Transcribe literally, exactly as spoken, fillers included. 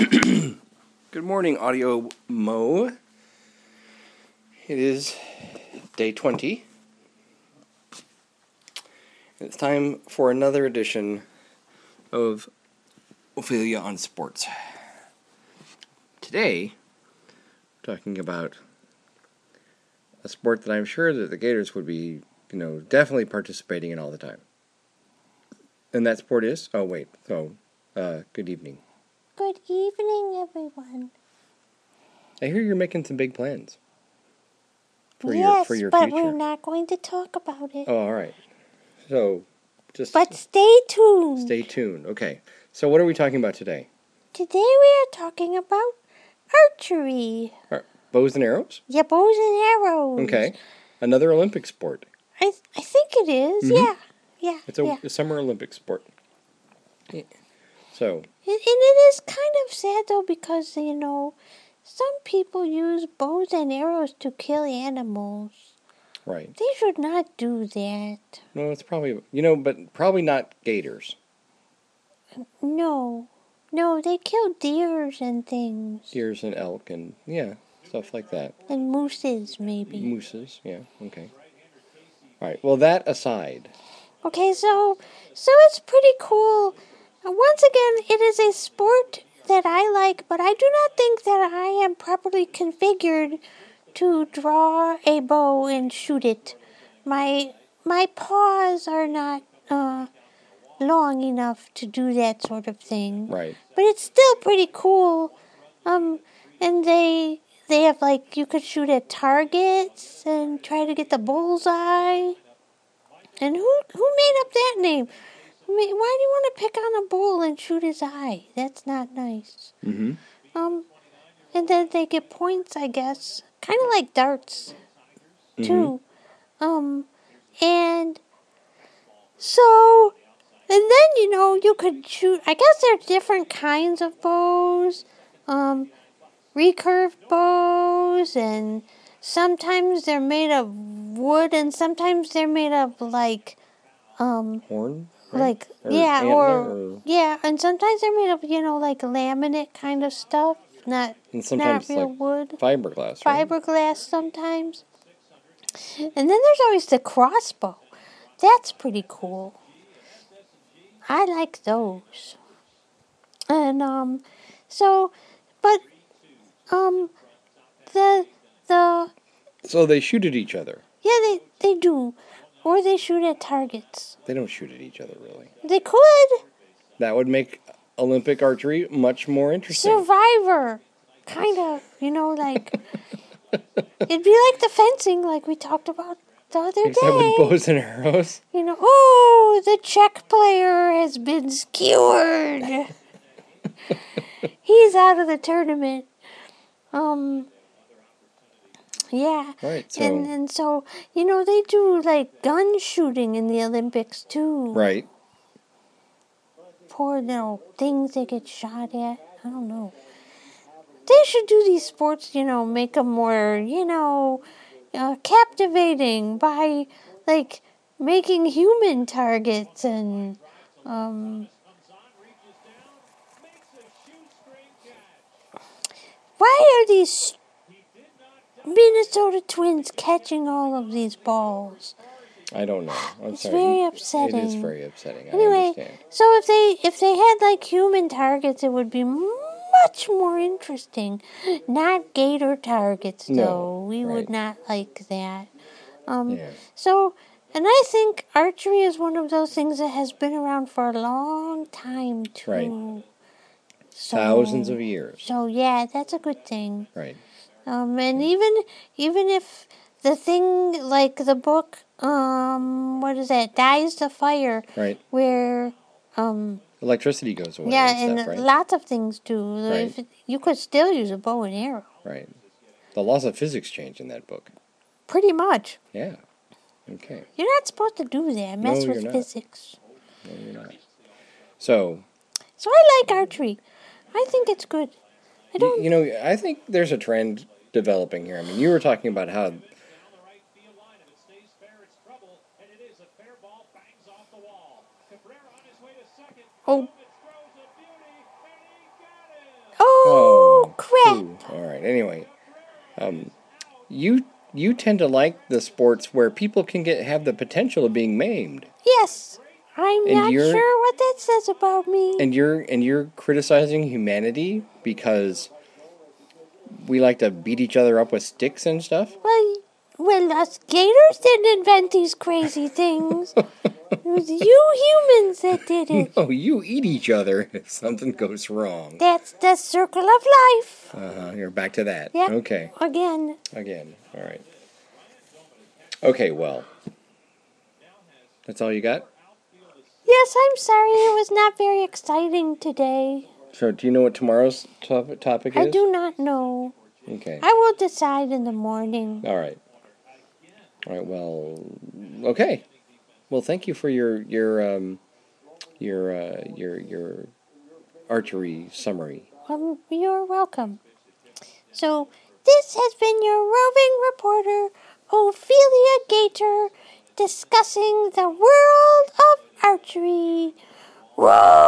Good morning, Audio Mo. It is day twenty. It's time for another edition of Ophelia on Sports. Today, we're talking about a sport that I'm sure that the Gators would be, you know, definitely participating in all the time. And that sport is? Oh, wait. So, uh, good evening. Good evening, everyone. I hear you're making some big plans. For yes, your, for your but future. we're not going to talk about it. Oh, all right. So, just... But stay tuned. Stay tuned. Okay. So what are we talking about today? Today we are talking about archery. Are bows and arrows? Yeah, bows and arrows. Okay. Another Olympic sport. I I think it is. Mm-hmm. Yeah. Yeah. It's a, yeah. a summer Olympic sport. Yeah. So. And, and it is kind of sad, though, because, you know, some people use bows and arrows to kill animals. Right. They should not do that. No, it's probably, you know, but probably not gators. No. No, they kill deers and things. Deers and elk and, yeah, stuff like that. And mooses, maybe. Mooses, yeah, okay. All right, well, that aside. Okay, so, so it's pretty cool. Uh, once again, it is a sport that I like, but I do not think that I am properly configured to draw a bow and shoot it. My my paws are not uh, long enough to do that sort of thing. Right. But it's still pretty cool. Um, and they they have like you could shoot at targets and try to get the bullseye. And who who made up that name? I mean, why do you want to pick on a bull and shoot his eye? That's not nice. Mm-hmm. Um, and then they get points, I guess, kind of like darts, too. Mm-hmm. Um, and so, and then you know you could shoot. I guess there's different kinds of bows. Um, recurve bows, and sometimes they're made of wood, and sometimes they're made of like um horn. Right? Like, or yeah, or, or, yeah, and sometimes they're made of, you know, like laminate kind of stuff, not, and sometimes not real like wood. Fiberglass, right? Fiberglass sometimes. And then there's always the crossbow. That's pretty cool. I like those. And, um, so, but, um, the, the... So they shoot at each other. Yeah, they, they do. Or they shoot at targets. They don't shoot at each other, really. They could. That would make Olympic archery much more interesting. Survivor. Kind of, you know, like... It'd be like the fencing, like we talked about the other Except day. with bows and arrows. You know, oh, the Czech player has been skewered. He's out of the tournament. Um... Yeah, right, so. and and so, you know, they do, like, gun shooting in the Olympics, too. Right. Poor little things they get shot at. I don't know. They should do these sports, you know, make them more, you know, uh, captivating by, like, making human targets and, um... Why are these Minnesota Twins catching all of these balls? I don't know. I'm it's sorry. very upsetting. It is very upsetting. Anyway, I understand. so if they if they had like human targets, it would be much more interesting. Not gator targets, though. No, we right. would not like that. Um, yeah. So, and I think archery is one of those things that has been around for a long time too. Right. So, Thousands of years. So yeah, that's a good thing. Right. Um, and even even if the thing like the book, um, what is that? Dies the Fire. Right. Where, um. electricity goes away. Yeah, and, and stuff, right? lots of things do. Right. If it, you could still use a bow and arrow. Right. The laws of physics change in that book. Pretty much. Yeah. Okay. You're not supposed to do that. Mess no, with you're physics. Not. No, you're not. So. So I like archery. I think it's good. I don't. You, you know, I think there's a trend developing here. I mean, you were talking about how. Oh. right. Anyway, um, you you tend to like the sports where people can get have the potential of being maimed. Yes. I'm And not you're- sure what that says about me. And you're and you're criticizing humanity because we like to beat each other up with sticks and stuff? Well, well, us gators didn't invent these crazy things. It was you humans that did it. No, you eat each other if something goes wrong. That's the circle of life. Uh-huh, you're back to that. Yep. Okay. Again. Again. All right. Okay, well. That's all you got? Yes, I'm sorry it was not very exciting today. So, do you know what tomorrow's top- topic is? I do not know. Okay. I will decide in the morning. All right. All right, well, okay. Well, thank you for your your um your uh, your your archery summary. Um, you're welcome. So, this has been your roving reporter, Ophelia Gator, discussing the world of archery. Whoa!